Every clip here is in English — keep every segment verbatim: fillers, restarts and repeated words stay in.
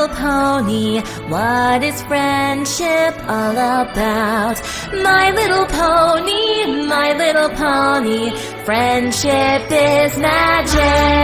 little pony, what is friendship all about? My little pony, my little pony, friendship is magic.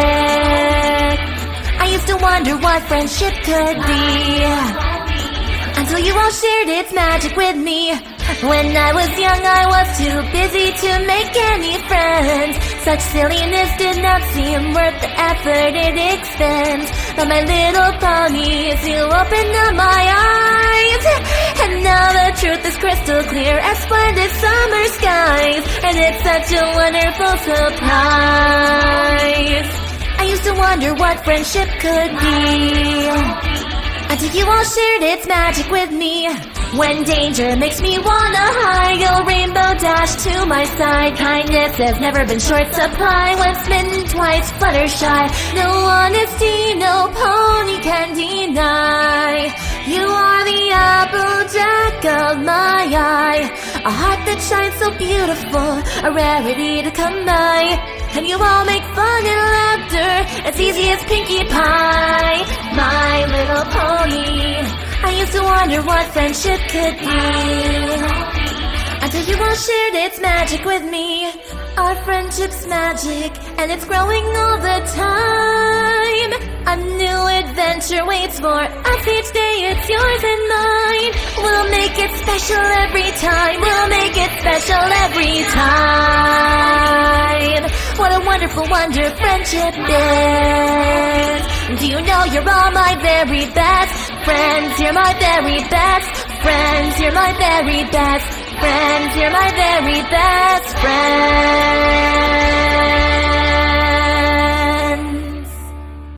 I used to wonder what friendship could be, until you all shared its magic with me. When I was young, I was too busy to make any friends. Such silliness did not seem worth the effort it expends. But my little ponies, you opened up my eyes, and now the truth is crystal clear as splendid summer skies. And it's such a wonderful surprise. I used to wonder what friendship could be, until you all shared its magic with me. When danger makes me wanna hide, you'll rainbow dash to my side. Kindness has never been short supply. Once smitten, twice fluttershy. No honesty, no pony can deny. You are the applejack of my eye, a heart that shines so beautiful, a rarity to come by. And you all make fun and laughter as easy as Pinkie Pie. My little pony, I used to wonder what friendship could be, until you all shared its magic with me. Our friendship's magic, and it's growing all the time. A new adventure waits for us each day, it's yours and mine. We'll make it special every time, we'll make it special every time. What a wonderful wonder friendship is. Do you know you're all my very best friends? You're my very best friends. You're my very best friends. You're my very best friends.